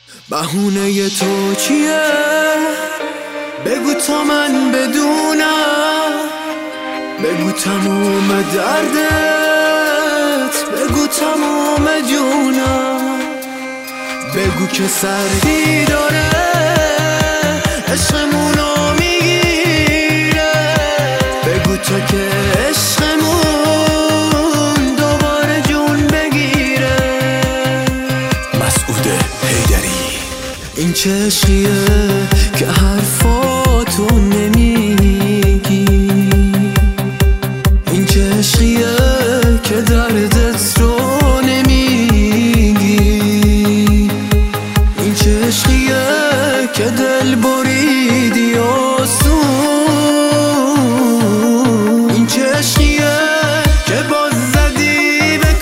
بهونه تو چیه؟ بگو تا من بدونم، بگو تموم دردت، بگو تموم جونم، بگو که سردی داره عشقمونو میگیره، بگو تا که عشقمون دوباره جون بگیره. مسعود حیدری. این چه عشقیه که حرفاتو نمیگی؟ این چه عشقیه که دردت رو نمیگی؟ این چه عشقیه که دل بریدی آسون؟ این چه عشقیه که باز زدی به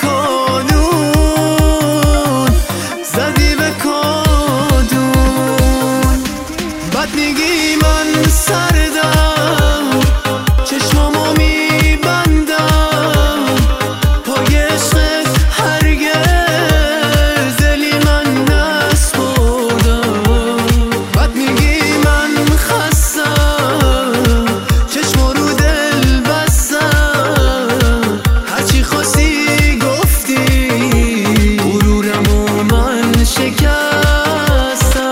کادون، زدی به کادون؟ بد میگی من سردم، چشمامو میبندم، پای عشقت هرگز دلی من نسپردم. بد میگی من خستم، چشمو رو دل بستم، هرچی خواستی گفتی، غرورمو من شکستم.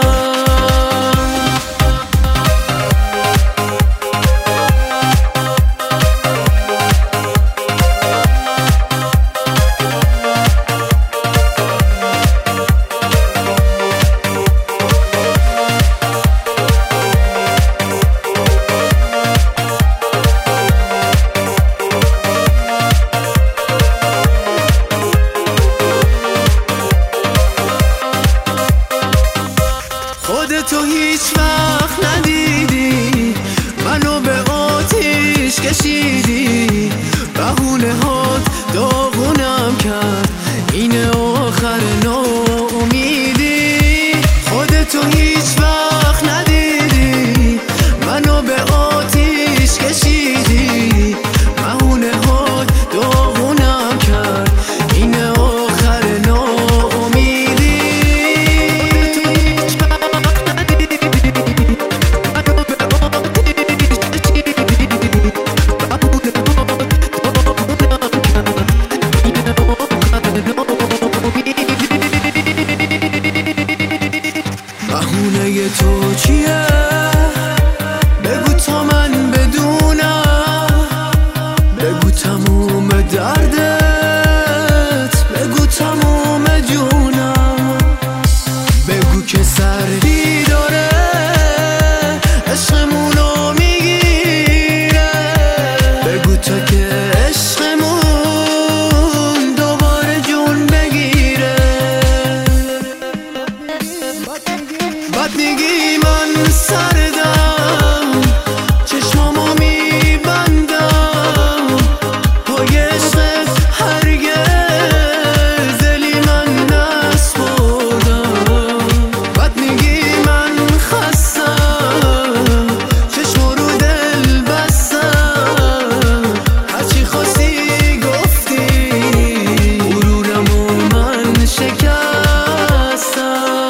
خودتو هیچ وقت ندیدی، منو به آتیش کشیدی، بهونه هات داغونم کرد، این آخر ناامیدی. خودتو هیچ وقت ندیدی، منو به آتیش کشیدی، بهونه هات داغونم کرد، این آخر ناامیدی. بهونه تو چیه؟ بگو تا من بدونم، بگو تموم دردت، بگو تموم جونم، بگو که سردی داره عشقمونو میگیره، بگو تا که عشقمون دوباره جون بگیره. بد میگی من سردم، چشمامو میبندم، پای عشقت هرگز دلی من نسپردم. بد میگی من خستم، چشمو رو دل بستم، هرچی خواستی گفتی، غرورمو من شکستم.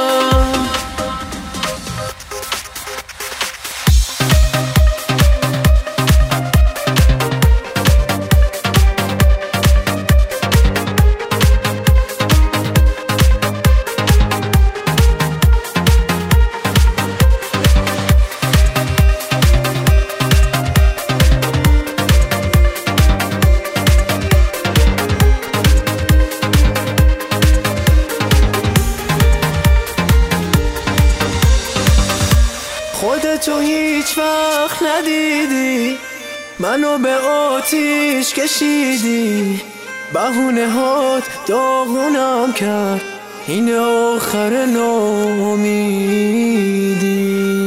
خودتو هیچ وقت ندیدی، منو به آتیش کشیدی، بهونه هات داغونم کرد، این آخر ناامیدی.